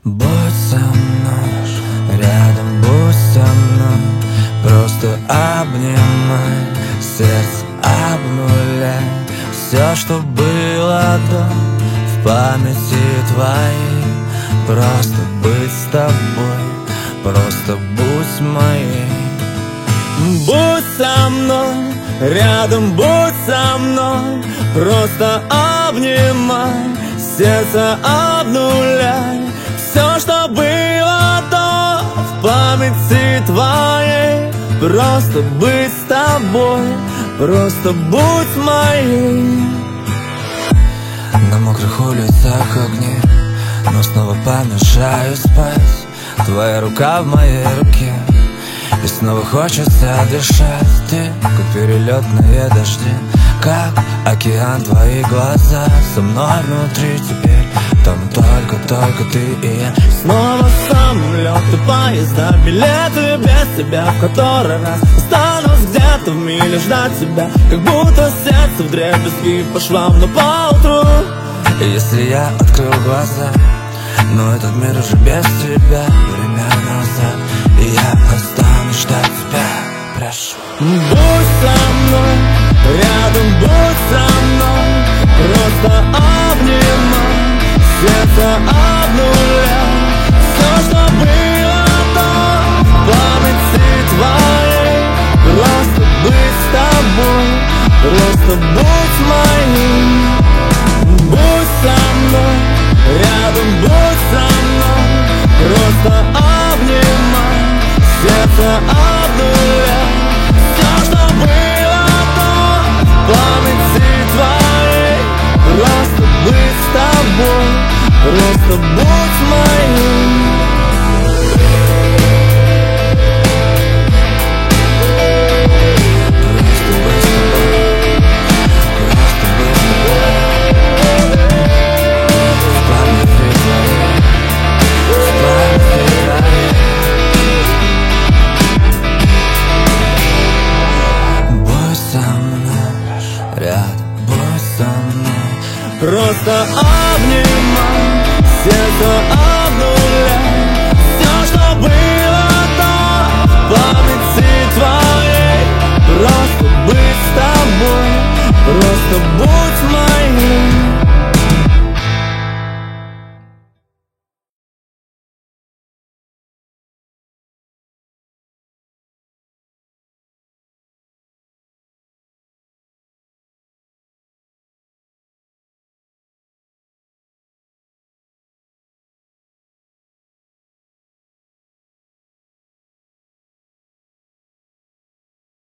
Будь со мной, рядом будь со мной, просто обнимай, сердце обнуляй. Все, что было до, в памяти твоей. Просто быть с тобой, просто будь моей. Будь со мной, рядом будь со мной, просто обнимай, сердце обнуляй. Все, что было до, в памяти твоей. Просто быть с тобой, просто будь моей. На мокрых улицах огни, но снова помешаю спать. Твоя рука в моей руке, и снова хочется дышать. Ты, как перелетные дожди, как океан, твои глаза со мной внутри теперь. Там только ты и я. Снова самолеты, поезда, билеты без тебя, в который раз останусь где-то в миле ждать тебя. Как будто сердце вдребезги по швам, но поутру, если я открыл глаза, но этот мир уже без тебя. Время назад, и я останусь ждать тебя. Прошу. Будь со мной, рядом будь со мной, просто обнимай, сердце обнуляй. Все, что было до, в памяти твоей. Просто быть с тобой, просто будь моей. Будь со мной, рядом будь со мной, просто обнимай, сердце обнуляй. Все, что было до, в памяти твоей. Просто быть с тобой, просто будь